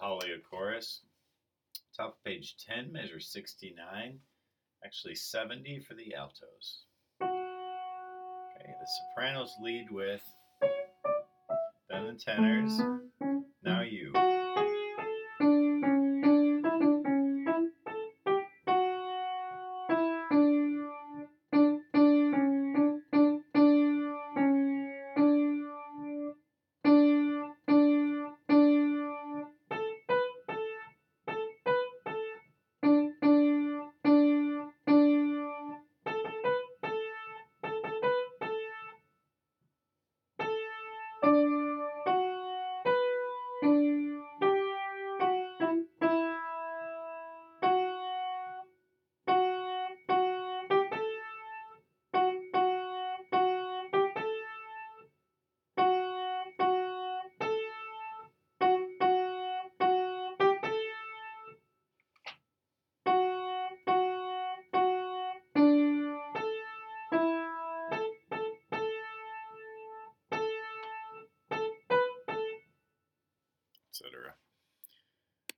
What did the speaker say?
Alia chorus. Top of page 10, measure 69, actually 70 for the altos. Okay, the sopranos lead with, then the tenors, now you. Etc.